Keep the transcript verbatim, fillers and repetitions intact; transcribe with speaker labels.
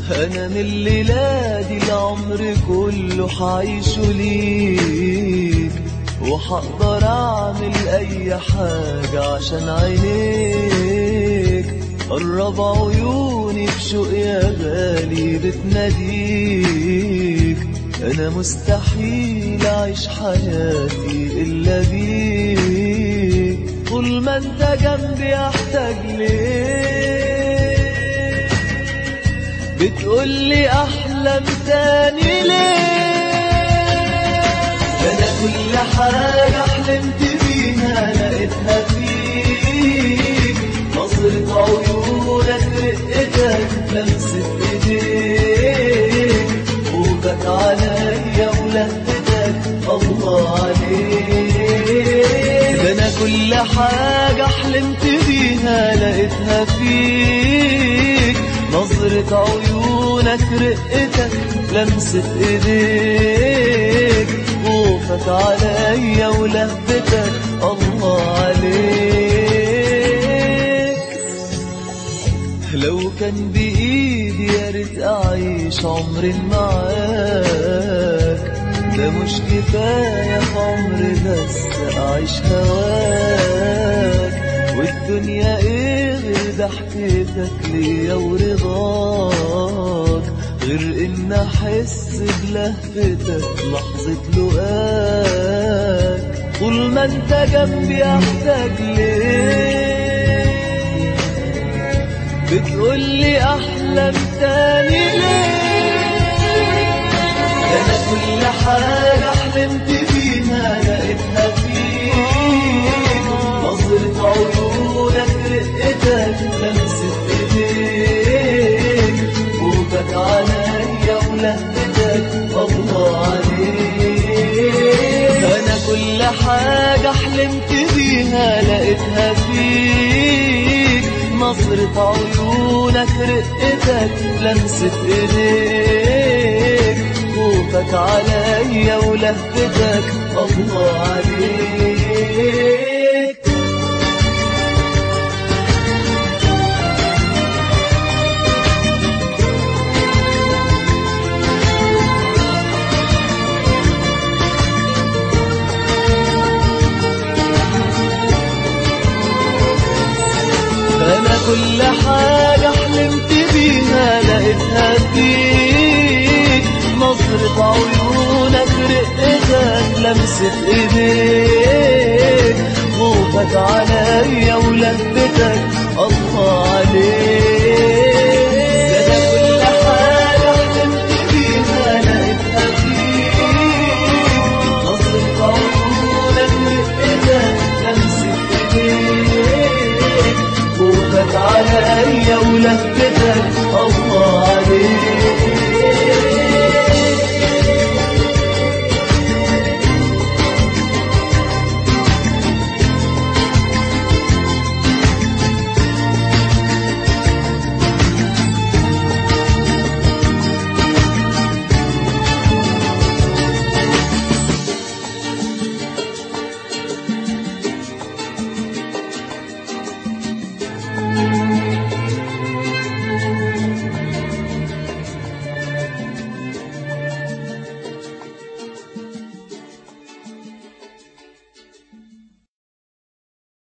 Speaker 1: أنا من الليلة دي العمر كله حعيشه ليك، وحقدر أعمل أي حاجة عشان عينيك. قرب عيوني بشوق يا غالي بتناديك، أنا مستحيل أعيش حياتي إلا بيك. طول ما أنت جنبي أحتاج ليك، بتقولي أحلم تاني ليه؟ أنا كل حاجة حلمت بيها لقيتها فيك، نظرة عيونك رقتك لمسة ايديك، خوفك عليا ولهفتك الله عليك. ده انا كل حاجة حلمت بيها لقيتها فيك، نظرة عيونك رقتك لمسة ايديك، خوفك عليا ولهفتك الله عليك. لو كان بإيدي يا ريت أعيش عمري معاك، ده مش كفاية في عمري بس أعيش هواك. والدنيا إيه غير ضحكتك ليا ورضاك، غير إن أحس بلهفتك لحظة لقاك. طول ما أنت جنبي أحتاج ليك، بتقولي أحلم تاني ليه؟ ده أنا كل حاجة حلمت بيها لقيتها فيك، نظرة عيونك رقتك لمسة ايديك، خوفك عليا ولهفتك الله عليك. أنا كل حاجة حلمت بيها لقيتها فيك، نظرة عيونك رقتك لمسة ايديك، خوفك عليا ولهفتك الله عليك. أنا كل حاجة حلمت بيها لقيتها فيك، نظرة عيونك رقتك لمسة ايديك، خوفك عليا ولهفتك الله عليك. ده أنا كل حاجة حلمت بيها لقيتها فيك، نظرة عيونك رقتك لمسة ايديك، خوفك عليا ولهفتك